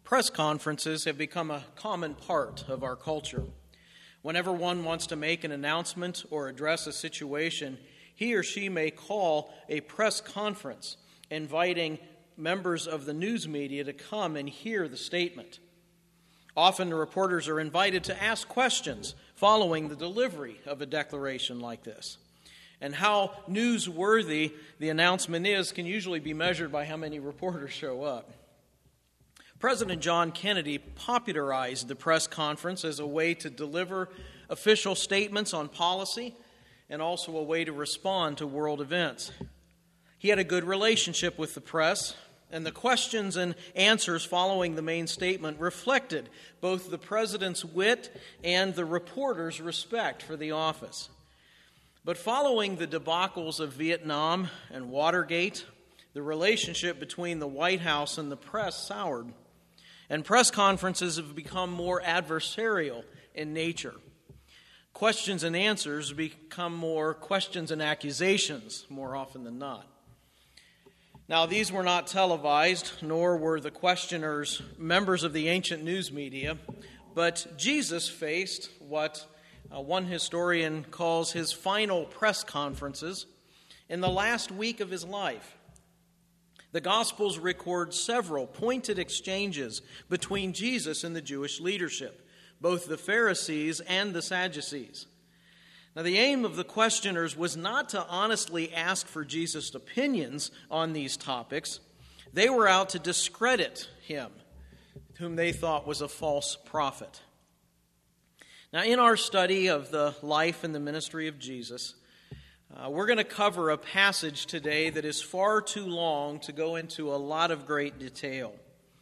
Press conferences have become a common part of our culture. Whenever one wants to make an announcement or address a situation, he or she may call a press conference, inviting members of the news media to come and hear the statement. Often the reporters are invited to ask questions following the delivery of a declaration like this. And how newsworthy the announcement is can usually be measured by how many reporters show up. President John Kennedy popularized the press conference as a way to deliver official statements on policy and also a way to respond to world events. He had a good relationship with the press, and the questions and answers following the main statement reflected both the president's wit and the reporter's respect for the office. But following the debacles of Vietnam and Watergate, the relationship between the White House and the press soured, and press conferences have become more adversarial in nature. Questions and answers become more questions and accusations more often than not. Now, these were not televised, nor were the questioners members of the ancient news media, but Jesus faced what one historian calls his final press conferences in the last week of his life. The Gospels record several pointed exchanges between Jesus and the Jewish leadership, both the Pharisees and the Sadducees. Now, the aim of the questioners was not to honestly ask for Jesus' opinions on these topics. They were out to discredit him, whom they thought was a false prophet. Now, in our study of the life and the ministry of Jesus, we're going to cover a passage today that is far too long to go into a lot of great detail.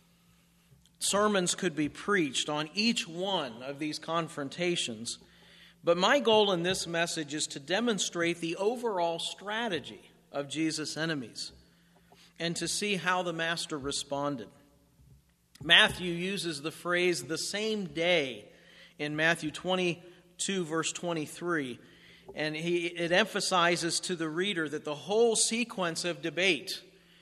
Sermons could be preached on each one of these confrontations, but my goal in this message is to demonstrate the overall strategy of Jesus' enemies and to see how the Master responded. Matthew uses the phrase "the same day" in Matthew 22, verse 23, and it emphasizes to the reader that the whole sequence of debate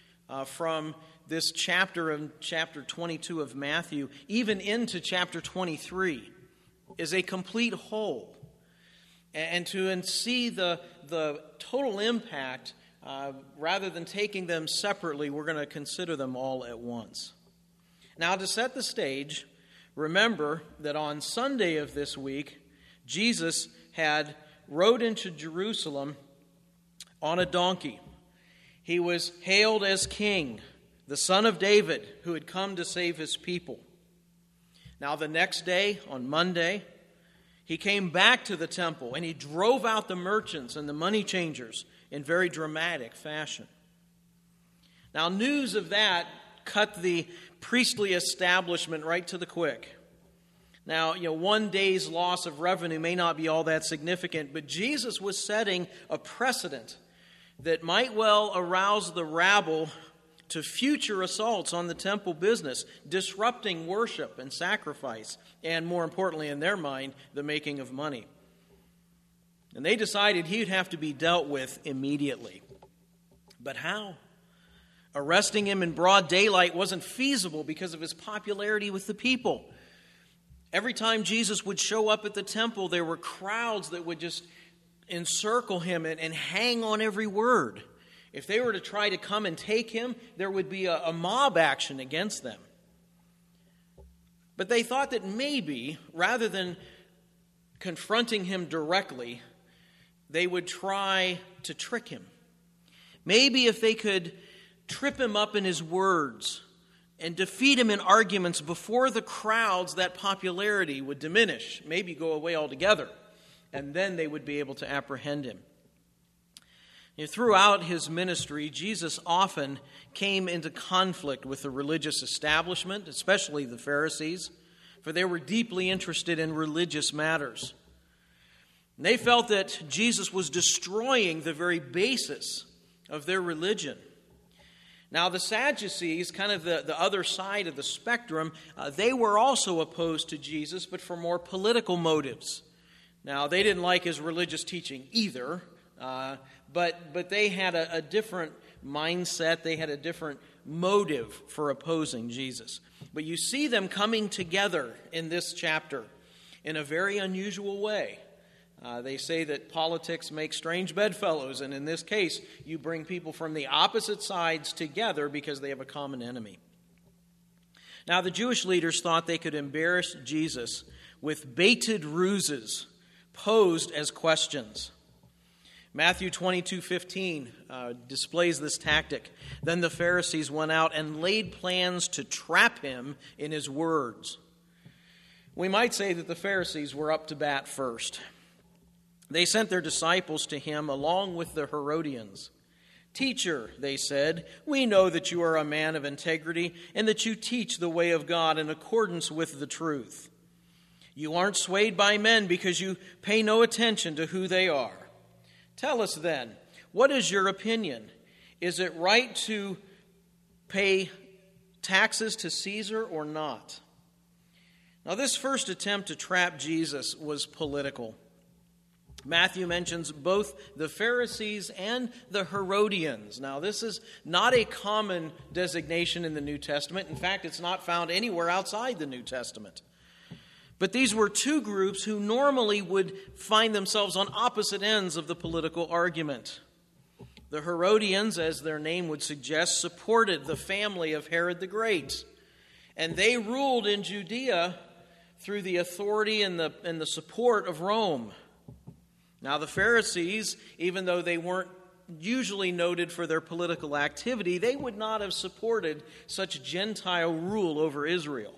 from this chapter of chapter 22 of Matthew, even into chapter 23, is a complete whole. And to see the total impact, rather than taking them separately, we're going to consider them all at once. Now, to set the stage, remember that on Sunday of this week, Jesus had rode into Jerusalem on a donkey. He was hailed as king, the son of David, who had come to save his people. Now, the next day, on Monday, he came back to the temple and he drove out the merchants and the money changers in very dramatic fashion. Now, news of that cut the priestly establishment right to the quick. Now, one day's loss of revenue may not be all that significant, but Jesus was setting a precedent that might well arouse the rabble to future assaults on the temple business, disrupting worship and sacrifice, and more importantly in their mind, the making of money. And they decided he'd have to be dealt with immediately. But how? Arresting him in broad daylight wasn't feasible because of his popularity with the people. Every time Jesus would show up at the temple, there were crowds that would just encircle him and hang on every word. If they were to try to come and take him, there would be a mob action against them. But they thought that maybe, rather than confronting him directly, they would try to trick him. Maybe if they could trip him up in his words and defeat him in arguments before the crowds, that popularity would diminish, maybe go away altogether, and then they would be able to apprehend him. Throughout his ministry, Jesus often came into conflict with the religious establishment, especially the Pharisees, for they were deeply interested in religious matters. And they felt that Jesus was destroying the very basis of their religion. Now, the Sadducees, kind of the other side of the spectrum, they were also opposed to Jesus, but for more political motives. Now, they didn't like his religious teaching either, but they had a different mindset. They had a different motive for opposing Jesus. But you see them coming together in this chapter in a very unusual way. They say that politics makes strange bedfellows, and in this case, you bring people from the opposite sides together because they have a common enemy. Now, the Jewish leaders thought they could embarrass Jesus with baited ruses posed as questions. Matthew 22:15 displays this tactic. Then the Pharisees went out and laid plans to trap him in his words. We might say that the Pharisees were up to bat first. They sent their disciples to him along with the Herodians. "Teacher," they said, "we know that you are a man of integrity and that you teach the way of God in accordance with the truth. You aren't swayed by men because you pay no attention to who they are. Tell us then, what is your opinion? Is it right to pay taxes to Caesar or not?" Now, this first attempt to trap Jesus was political. Matthew mentions both the Pharisees and the Herodians. Now, this is not a common designation in the New Testament. In fact, it's not found anywhere outside the New Testament. But these were two groups who normally would find themselves on opposite ends of the political argument. The Herodians, as their name would suggest, supported the family of Herod the Great. And they ruled in Judea through the authority and the support of Rome. Now, the Pharisees, even though they weren't usually noted for their political activity, they would not have supported such Gentile rule over Israel.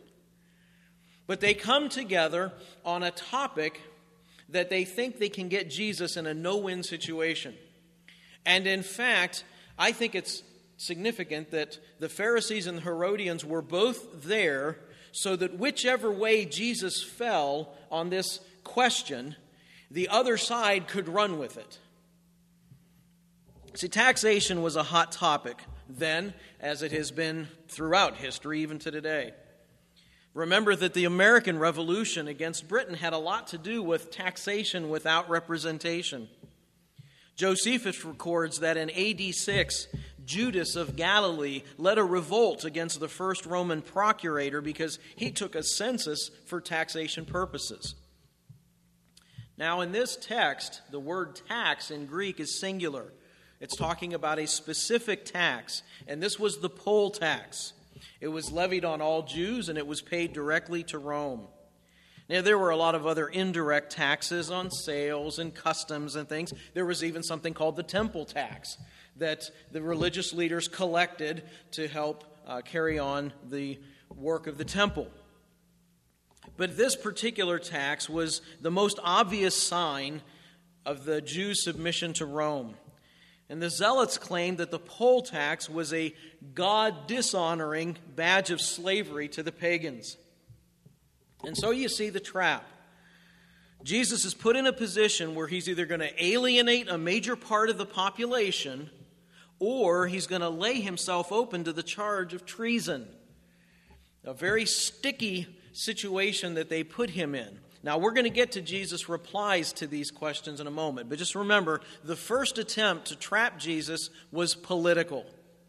But they come together on a topic that they think they can get Jesus in a no-win situation. And in fact, I think it's significant that the Pharisees and the Herodians were both there so that whichever way Jesus fell on this question, the other side could run with it. See, taxation was a hot topic then, as it has been throughout history, even to today. Remember that the American Revolution against Britain had a lot to do with taxation without representation. Josephus records that in AD 6, Judas of Galilee led a revolt against the first Roman procurator because he took a census for taxation purposes. Now, in this text, the word tax in Greek is singular. It's talking about a specific tax, and this was the poll tax. It was levied on all Jews, and it was paid directly to Rome. Now, there were a lot of other indirect taxes on sales and customs and things. There was even something called the temple tax that the religious leaders collected to help carry on the work of the temple. But this particular tax was the most obvious sign of the Jews' submission to Rome. And the Zealots claimed that the poll tax was a God-dishonoring badge of slavery to the pagans. And so you see the trap. Jesus is put in a position where he's either going to alienate a major part of the population or he's going to lay himself open to the charge of treason. A very sticky situation that they put him in. Now, we're going to get to Jesus' replies to these questions in a moment, but just remember, the first attempt to trap Jesus was political.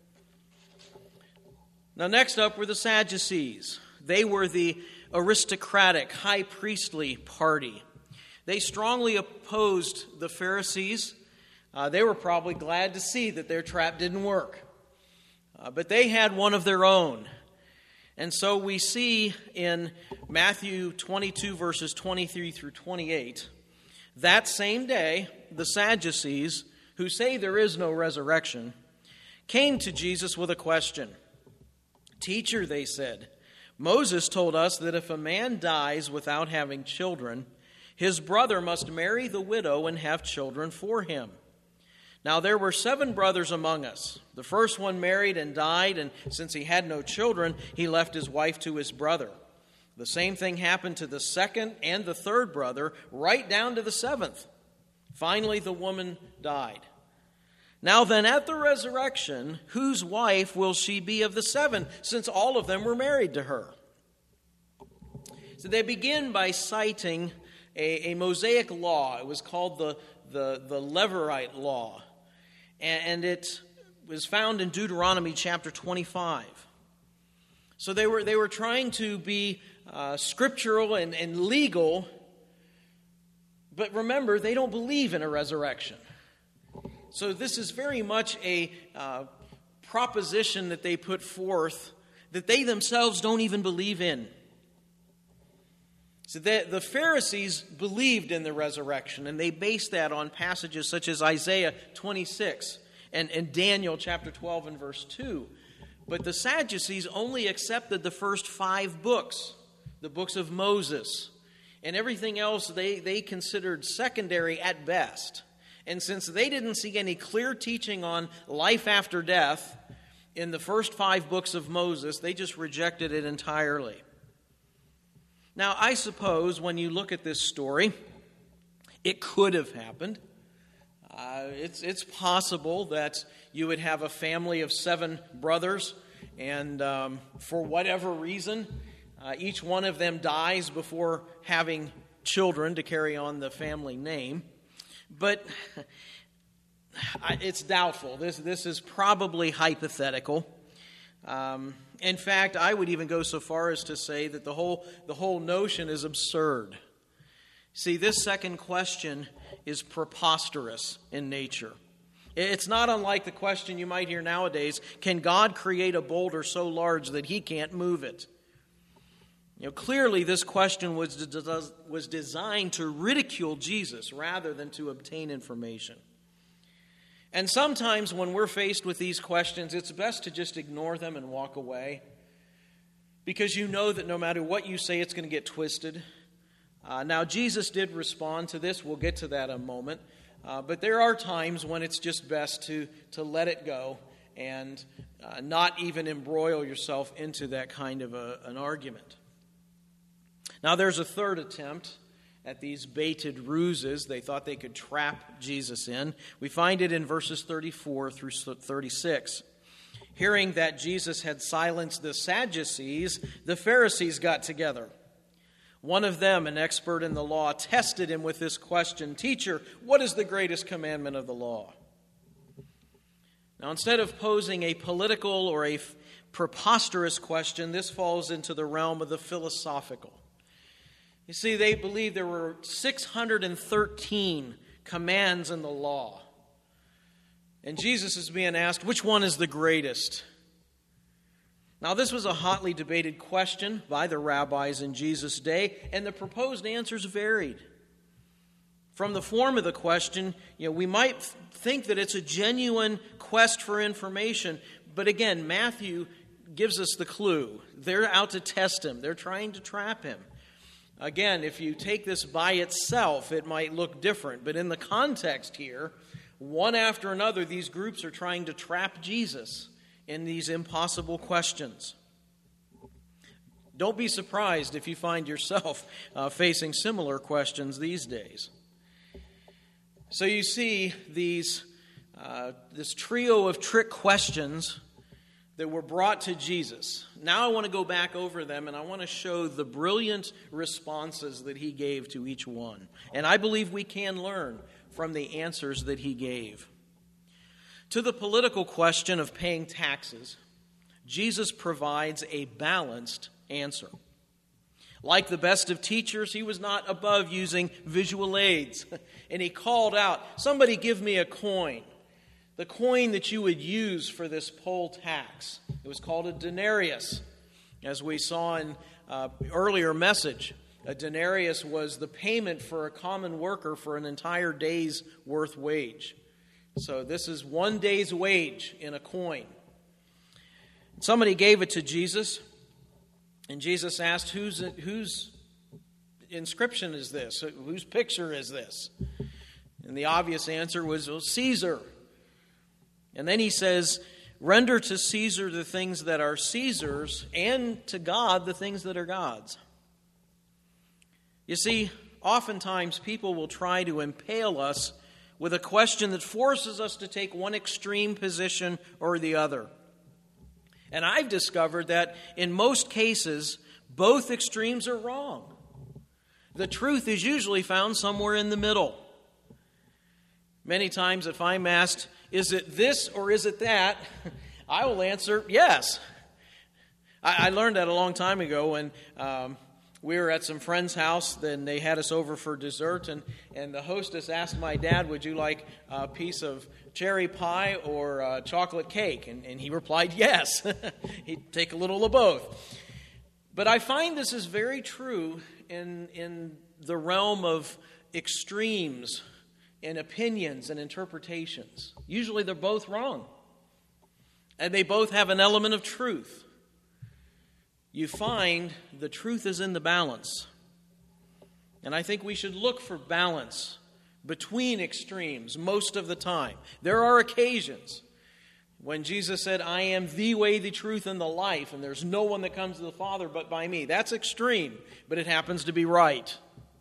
Now, next up were the Sadducees. They were the aristocratic, high priestly party. They strongly opposed the Pharisees. They were probably glad to see that their trap didn't work. But they had one of their own. And so we see in Matthew 22, verses 23 through 28, that same day, the Sadducees, who say there is no resurrection, came to Jesus with a question. "Teacher," they said, "Moses told us that if a man dies without having children, his brother must marry the widow and have children for him. Now there were 7 brothers among us. The first one married and died, and since he had no children, he left his wife to his brother. The same thing happened to the second and the third brother, right down to the 7th. Finally, the woman died. Now then, at the resurrection, whose wife will she be of the 7, since all of them were married to her?" So they begin by citing a Mosaic law. It was called the Levirate law. And it was found in Deuteronomy chapter 25. So they were trying to be scriptural and legal, but remember, they don't believe in a resurrection. So this is very much a proposition that they put forth that they themselves don't even believe in. So the Pharisees believed in the resurrection, and they based that on passages such as Isaiah 26 and Daniel chapter 12 and verse 2. But the Sadducees only accepted the first 5 books, the books of Moses, and everything else they considered secondary at best. And since they didn't see any clear teaching on life after death in the first 5 books of Moses, they just rejected it entirely. Now, I suppose when you look at this story, it could have happened. It's possible that you would have a family of 7 brothers, and for whatever reason, each one of them dies before having children to carry on the family name. But it's doubtful. This is probably hypothetical. In fact, I would even go so far as to say that the whole notion is absurd. See, this second question is preposterous in nature. It's not unlike the question you might hear nowadays, can God create a boulder so large that he can't move it? Clearly this question was designed to ridicule Jesus rather than to obtain information. And sometimes when we're faced with these questions, it's best to just ignore them and walk away, because you know that no matter what you say, it's going to get twisted. Now, Jesus did respond to this. We'll get to that in a moment. But there are times when it's just best to let it go and not even embroil yourself into that kind of an argument. Now, there's a third attempt at these baited ruses they thought they could trap Jesus in. We find it in verses 34 through 36. Hearing that Jesus had silenced the Sadducees, the Pharisees got together. One of them, an expert in the law, tested him with this question, "Teacher, what is the greatest commandment of the law?" Now, instead of posing a political or a preposterous question, this falls into the realm of the philosophical. You see, they believed there were 613 commands in the law. And Jesus is being asked, which one is the greatest? Now, this was a hotly debated question by the rabbis in Jesus' day, and the proposed answers varied. From the form of the question, we might think that it's a genuine quest for information, but again, Matthew gives us the clue. They're out to test him. They're trying to trap him. Again, if you take this by itself, it might look different. But in the context here, one after another, these groups are trying to trap Jesus in these impossible questions. Don't be surprised if you find yourself facing similar questions these days. So you see this trio of trick questions that were brought to Jesus. Now I want to go back over them, and I want to show the brilliant responses that he gave to each one. And I believe we can learn from the answers that he gave. To the political question of paying taxes, Jesus provides a balanced answer. Like the best of teachers, he was not above using visual aids. And he called out, "Somebody give me a coin." The coin that you would use for this poll tax. It was called a denarius. As we saw in earlier message, a denarius was the payment for a common worker for an entire day's worth wage. So this is 1 day's wage in a coin. Somebody gave it to Jesus, and Jesus asked, whose inscription is this? Whose picture is this? And the obvious answer was, Caesar. And then he says, "Render to Caesar the things that are Caesar's, and to God the things that are God's." You see, oftentimes people will try to impale us with a question that forces us to take one extreme position or the other. And I've discovered that in most cases, both extremes are wrong. The truth is usually found somewhere in the middle. Many times if I'm asked, is it this or is it that? I will answer, yes. I learned that a long time ago when we were at some friend's house. Then they had us over for dessert, and the hostess asked my dad, would you like a piece of cherry pie or chocolate cake? And he replied, yes. He'd take a little of both. But I find this is very true in the realm of extremes in opinions and interpretations. Usually they're both wrong. And they both have an element of truth. You find the truth is in the balance. And I think we should look for balance between extremes most of the time. There are occasions when Jesus said, I am the way, the truth, and the life, and there's no one that comes to the Father but by me. That's extreme, but it happens to be right.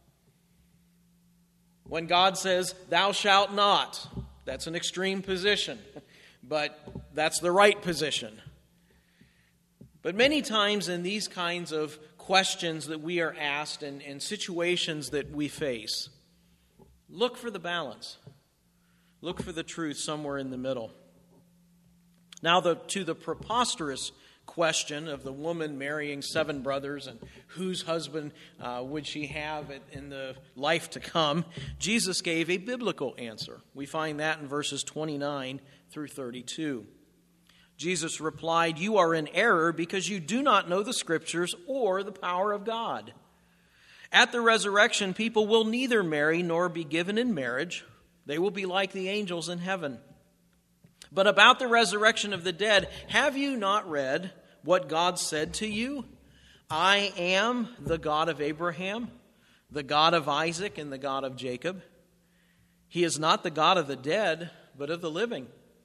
When God says, thou shalt not, that's an extreme position, but that's the right position. But many times in these kinds of questions that we are asked and situations that we face, look for the balance. Look for the truth somewhere in the middle. Now, to the preposterous question of the woman marrying 7 brothers and whose husband would she have in the life to come, Jesus gave a biblical answer. We find that in verses 29 through 32. Jesus replied, you are in error because you do not know the Scriptures or the power of God. At the resurrection, people will neither marry nor be given in marriage. They will be like the angels in heaven. But about the resurrection of the dead, have you not read what God said to you? I am the God of Abraham, the God of Isaac, and the God of Jacob. He is not the God of the dead, but of the living.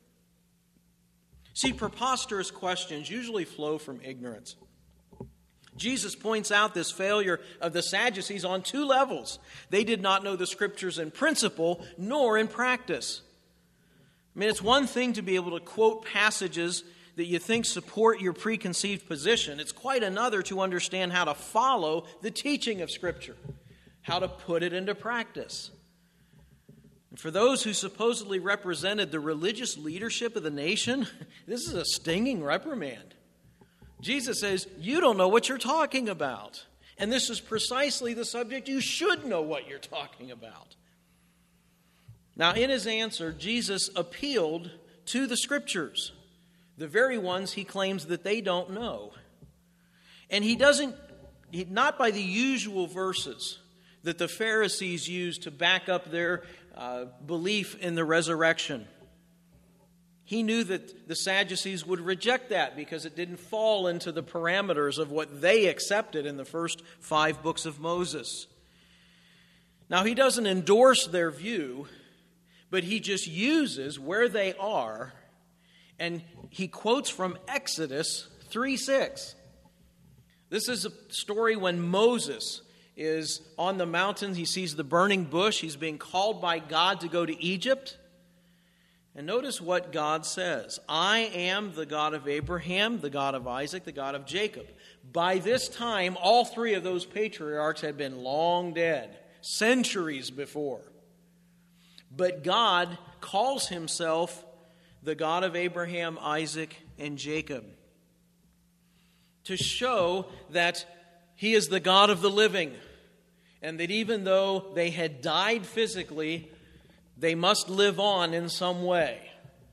See, preposterous questions usually flow from ignorance. Jesus points out this failure of the Sadducees on 2 levels. They did not know the Scriptures in principle nor in practice. I mean, it's one thing to be able to quote passages that you think support your preconceived position. It's quite another to understand how to follow the teaching of Scripture, how to put it into practice. And for those who supposedly represented the religious leadership of the nation, this is a stinging reprimand. Jesus says, you don't know what you're talking about. And this is precisely the subject you should know what you're talking about. Now, in his answer, Jesus appealed to the Scriptures, the very ones he claims that they don't know. And not by the usual verses that the Pharisees used to back up their belief in the resurrection. He knew that the Sadducees would reject that because it didn't fall into the parameters of what they accepted in the first 5 books of Moses. Now, he doesn't endorse their view, but he just uses where they are, and he quotes from Exodus 3:6. This is a story when Moses is on the mountain. He sees the burning bush. He's being called by God to go to Egypt. And notice what God says. I am the God of Abraham, the God of Isaac, the God of Jacob. By this time, all 3 of those patriarchs had been long dead, centuries before. But God calls himself the God of Abraham, Isaac, and Jacob, to show that he is the God of the living, and that even though they had died physically, they must live on in some way.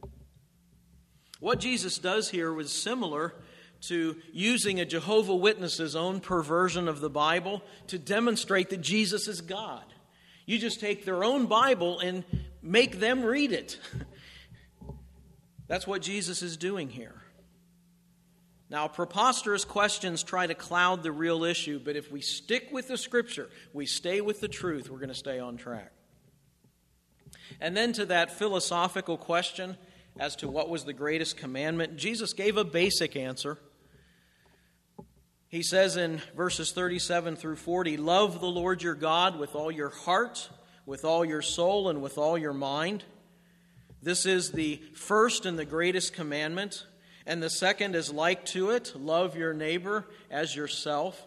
What Jesus does here was similar to using a Jehovah's Witness's own perversion of the Bible to demonstrate that Jesus is God. You just take their own Bible and make them read it. That's what Jesus is doing here. Now, preposterous questions try to cloud the real issue, but if we stick with the Scripture, we stay with the truth, we're going to stay on track. And then to that philosophical question as to what was the greatest commandment, Jesus gave a basic answer. He says in verses 37 through 40, love the Lord your God with all your heart, with all your soul, and with all your mind. This is the first and the greatest commandment. And the second is like to it, love your neighbor as yourself.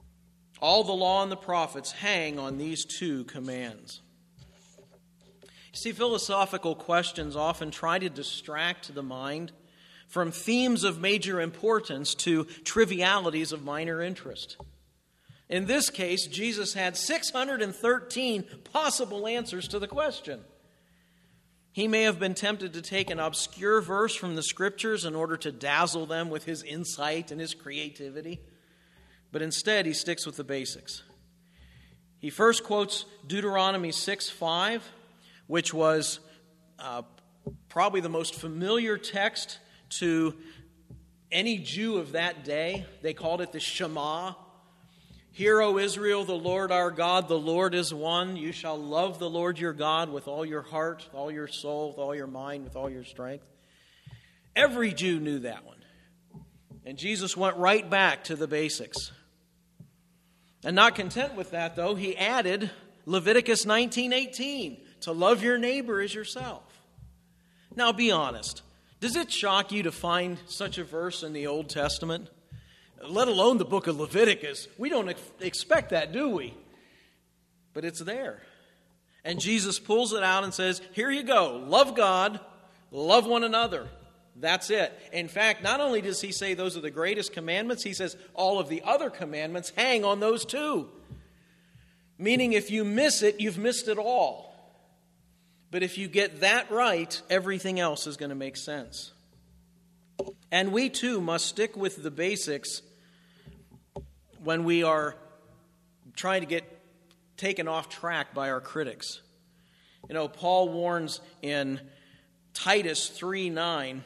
All the law and the prophets hang on these 2 commands. See, philosophical questions often try to distract the mind from themes of major importance to trivialities of minor interest. In this case, Jesus had 613 possible answers to the question. He may have been tempted to take an obscure verse from the Scriptures in order to dazzle them with his insight and his creativity, but instead he sticks with the basics. He first quotes Deuteronomy 6:5, which was probably the most familiar text to any Jew of that day. They called it the Shema. Hear, O Israel, the Lord our God, the Lord is one. You shall love the Lord your God with all your heart, with all your soul, with all your mind, with all your strength. Every Jew knew that one. And Jesus went right back to the basics. And not content with that, though, he added Leviticus 19:18, to love your neighbor as yourself. Now, be honest. Does it shock you to find such a verse in the Old Testament? Let alone the book of Leviticus. We don't expect that, do we? But it's there. And Jesus pulls it out and says, here you go. Love God, love one another. That's it. In fact, not only does he say those are the greatest commandments, he says all of the other commandments hang on those too. Meaning if you miss it, you've missed it all. But if you get that right, everything else is going to make sense. And we too must stick with the basics when we are trying to get taken off track by our critics. You know, Paul warns in Titus 3:9,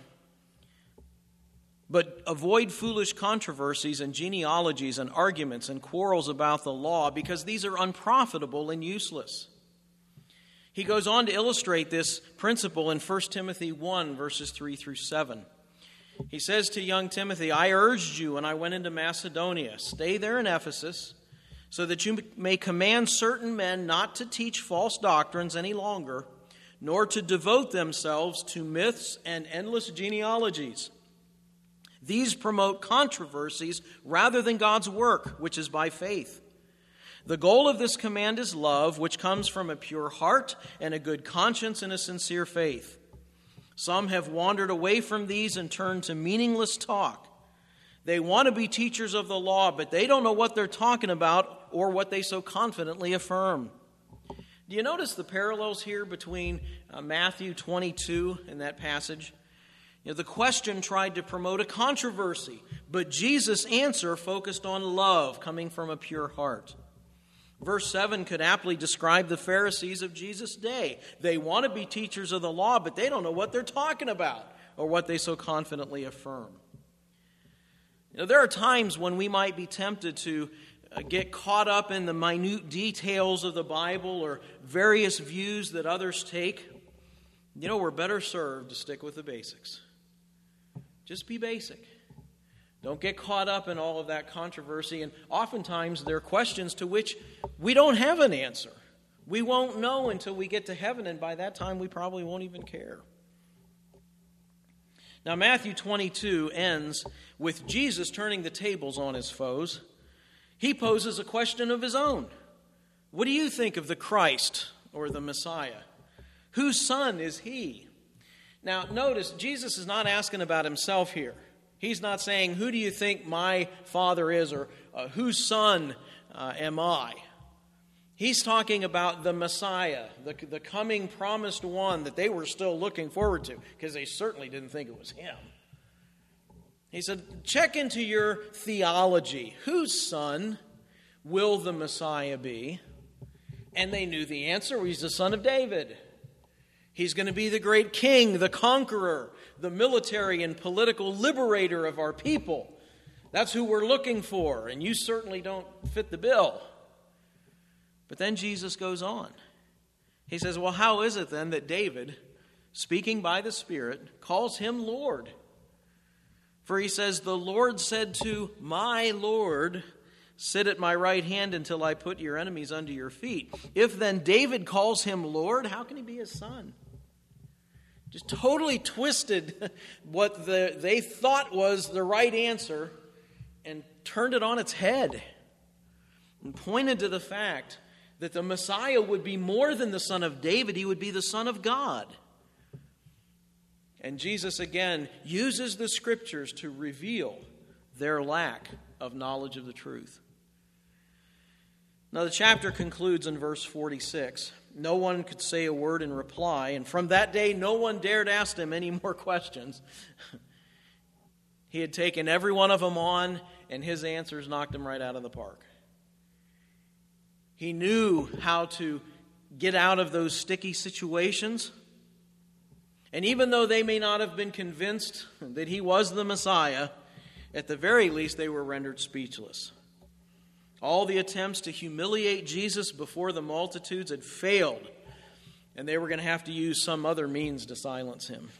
but avoid foolish controversies and genealogies and arguments and quarrels about the law, because these are unprofitable and useless. He goes on to illustrate this principle in 1 Timothy 1, verses 3 through 7. He says to young Timothy, I urged you when I went into Macedonia, stay there in Ephesus, so that you may command certain men not to teach false doctrines any longer, nor to devote themselves to myths and endless genealogies. These promote controversies rather than God's work, which is by faith. The goal of this command is love, which comes from a pure heart and a good conscience and a sincere faith. Some have wandered away from these and turned to meaningless talk. They want to be teachers of the law, but they don't know what they're talking about or what they so confidently affirm. Do you notice the parallels here between Matthew 22 and that passage? You know, the question tried to promote a controversy, but Jesus' answer focused on love coming from a pure heart. Verse 7 could aptly describe the Pharisees of Jesus' day. They want to be teachers of the law, but they don't know what they're talking about or what they so confidently affirm. You know, there are times when we might be tempted to get caught up in the minute details of the Bible or various views that others take. You know, we're better served to stick with the basics. Just be basic. Don't get caught up in all of that controversy. And oftentimes there are questions to which we don't have an answer. We won't know until we get to heaven, and by that time we probably won't even care. Now, Matthew 22 ends with Jesus turning the tables on his foes. He poses a question of his own. What do you think of the Christ or the Messiah? Whose son is he? Now, notice, Jesus is not asking about himself here. He's not saying, who do you think my father is, or whose son am I? He's talking about the Messiah, the coming promised one that they were still looking forward to, because they certainly didn't think it was him. He said, check into your theology. Whose son will the Messiah be? And they knew the answer. He's the son of David. He's going to be the great king, the conqueror, the military and political liberator of our people. That's who we're looking for, and you certainly don't fit the bill. But then Jesus goes on. He says, well, how is it then that David, speaking by the Spirit, calls him Lord? For he says, the Lord said to my Lord, sit at my right hand until I put your enemies under your feet. If then David calls him Lord, how can he be his son? Just totally twisted what they thought was the right answer and turned it on its head and pointed to the fact that the Messiah would be more than the son of David. He would be the Son of God. And Jesus again uses the Scriptures to reveal their lack of knowledge of the truth. Now the chapter concludes in verse 46. No one could say a word in reply, and from that day no one dared ask him any more questions. He had taken every one of them on, and his answers knocked him right out of the park. He knew how to get out of those sticky situations. And even though they may not have been convinced that he was the Messiah, at the very least they were rendered speechless. All the attempts to humiliate Jesus before the multitudes had failed, and they were going to have to use some other means to silence him.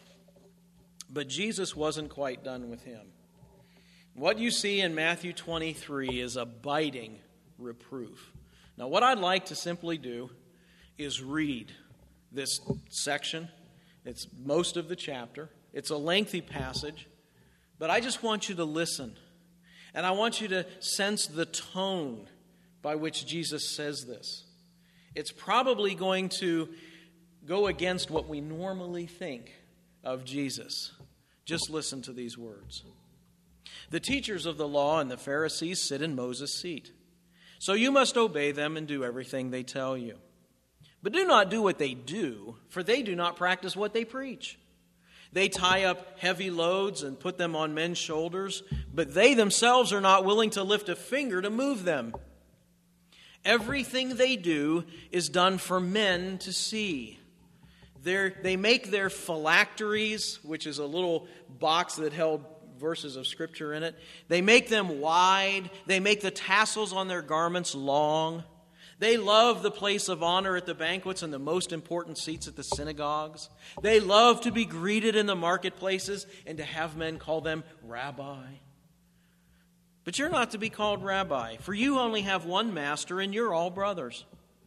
But Jesus wasn't quite done with him. What you see in Matthew 23 is a biting reproof. Now, what I'd like to simply do is read this section. It's most of the chapter. It's a lengthy passage, but I just want you to listen. And I want you to sense the tone by which Jesus says this. It's probably going to go against what we normally think of Jesus. Just listen to these words. The teachers of the law and the Pharisees sit in Moses' seat. So you must obey them and do everything they tell you. But do not do what they do, for they do not practice what they preach. They tie up heavy loads and put them on men's shoulders, but they themselves are not willing to lift a finger to move them. Everything they do is done for men to see. They make their phylacteries, which is a little box that held verses of Scripture in it. They make them wide. They make the tassels on their garments long. They love the place of honor at the banquets and the most important seats at the synagogues. They love to be greeted in the marketplaces and to have men call them rabbi. But you're not to be called rabbi, for you only have one master and you're all brothers.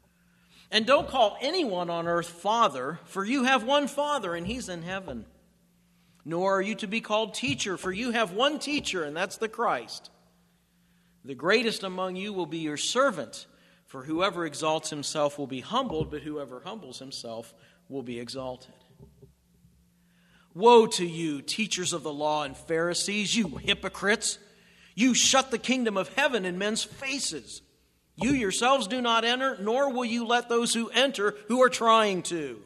And don't call anyone on earth father, for you have one Father and he's in heaven. Nor are you to be called teacher, for you have one teacher and that's the Christ. The greatest among you will be your servant. For whoever exalts himself will be humbled, but whoever humbles himself will be exalted. Woe to you, teachers of the law and Pharisees, you hypocrites! You shut the kingdom of heaven in men's faces. You yourselves do not enter, nor will you let those who enter who are trying to.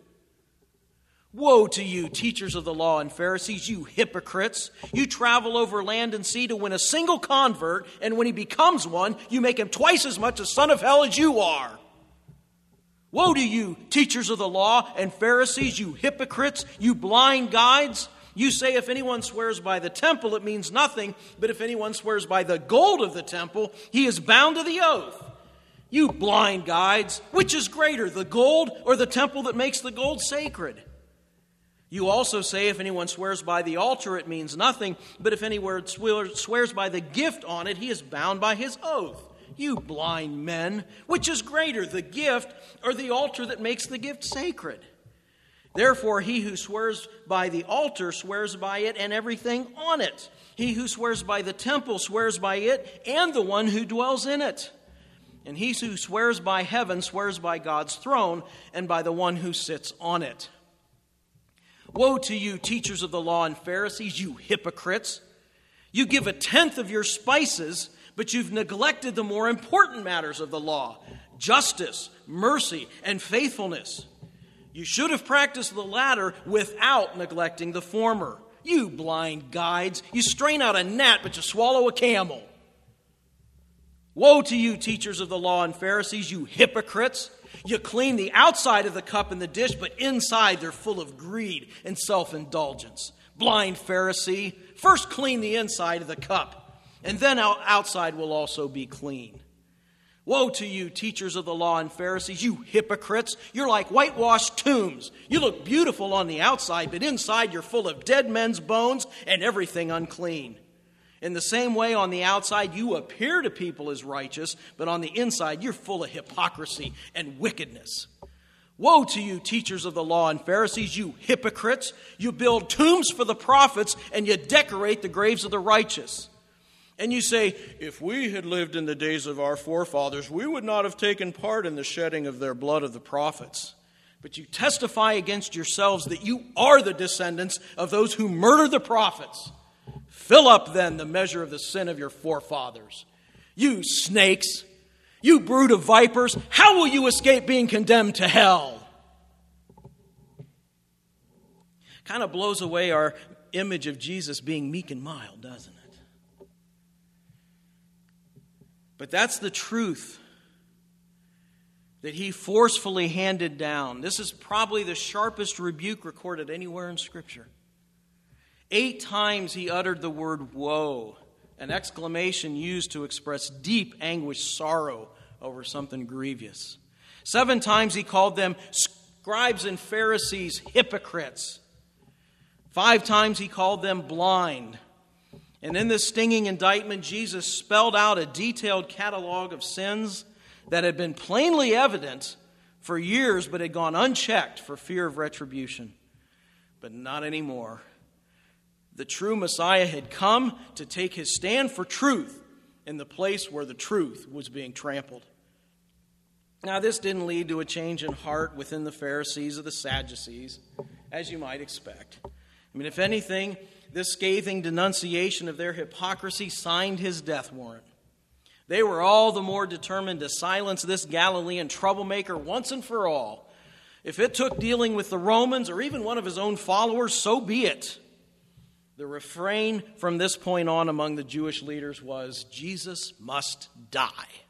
Woe to you, teachers of the law and Pharisees, you hypocrites! You travel over land and sea to win a single convert, and when he becomes one, you make him twice as much a son of hell as you are. Woe to you, teachers of the law and Pharisees, you hypocrites, you blind guides! You say if anyone swears by the temple, it means nothing, but if anyone swears by the gold of the temple, he is bound to the oath. You blind guides, which is greater, the gold or the temple that makes the gold sacred? You also say if anyone swears by the altar, it means nothing, but if anyone swears by the gift on it, he is bound by his oath. You blind men, which is greater, the gift or the altar that makes the gift sacred? Therefore, he who swears by the altar swears by it and everything on it. He who swears by the temple swears by it and the one who dwells in it. And he who swears by heaven swears by God's throne and by the one who sits on it. Woe to you, teachers of the law and Pharisees, you hypocrites! You give a tenth of your spices, but you've neglected the more important matters of the law, justice, mercy, and faithfulness. You should have practiced the latter without neglecting the former. You blind guides! You strain out a gnat, but you swallow a camel. Woe to you, teachers of the law and Pharisees, you hypocrites! You clean the outside of the cup and the dish, but inside they're full of greed and self-indulgence. Blind Pharisee, first clean the inside of the cup, and then outside will also be clean. Woe to you, teachers of the law and Pharisees, you hypocrites! You're like whitewashed tombs. You look beautiful on the outside, but inside you're full of dead men's bones and everything unclean. In the same way, on the outside, you appear to people as righteous, but on the inside, you're full of hypocrisy and wickedness. Woe to you, teachers of the law and Pharisees, you hypocrites! You build tombs for the prophets, and you decorate the graves of the righteous. And you say, if we had lived in the days of our forefathers, we would not have taken part in the shedding of their blood of the prophets. But you testify against yourselves that you are the descendants of those who murdered the prophets. Fill up then the measure of the sin of your forefathers. You snakes, you brood of vipers, how will you escape being condemned to hell? Kind of blows away our image of Jesus being meek and mild, doesn't it? But that's the truth that he forcefully handed down. This is probably the sharpest rebuke recorded anywhere in Scripture. 8 times he uttered the word woe, an exclamation used to express deep anguished sorrow over something grievous. 7 times he called them scribes and Pharisees, hypocrites. 5 times he called them blind. And in this stinging indictment, Jesus spelled out a detailed catalog of sins that had been plainly evident for years, but had gone unchecked for fear of retribution. But not anymore. The true Messiah had come to take his stand for truth in the place where the truth was being trampled. Now, this didn't lead to a change in heart within the Pharisees or the Sadducees, as you might expect. I mean, if anything, this scathing denunciation of their hypocrisy signed his death warrant. They were all the more determined to silence this Galilean troublemaker once and for all. If it took dealing with the Romans or even one of his own followers, so be it. The refrain from this point on among the Jewish leaders was, Jesus must die.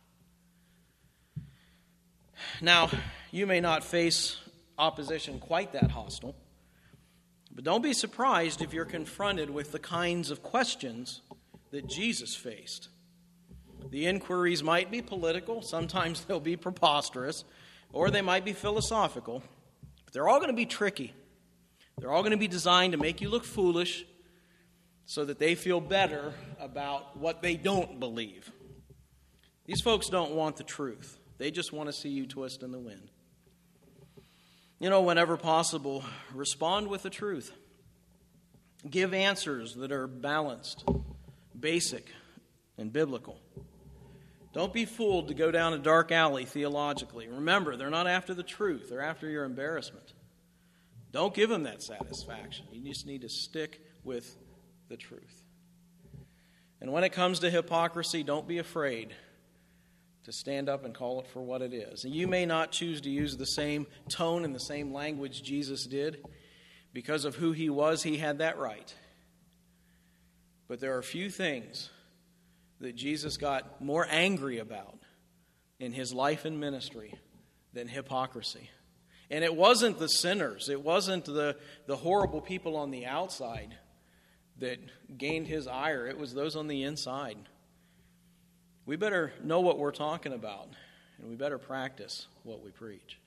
Now, you may not face opposition quite that hostile, but don't be surprised if you're confronted with the kinds of questions that Jesus faced. The inquiries might be political, sometimes they'll be preposterous, or they might be philosophical, but they're all going to be tricky. They're all going to be designed to make you look foolish so that they feel better about what they don't believe. These folks don't want the truth. They just want to see you twist in the wind. You know, whenever possible, respond with the truth. Give answers that are balanced, basic, and biblical. Don't be fooled to go down a dark alley theologically. Remember, they're not after the truth. They're after your embarrassment. Don't give them that satisfaction. You just need to stick with the truth. And when it comes to hypocrisy, don't be afraid to stand up and call it for what it is. And you may not choose to use the same tone and the same language Jesus did. Because of who he was, he had that right. But there are few things that Jesus got more angry about in his life and ministry than hypocrisy. And it wasn't the sinners, it wasn't the horrible people on the outside that gained his ire. It was those on the inside. We better know what we're talking about, and we better practice what we preach.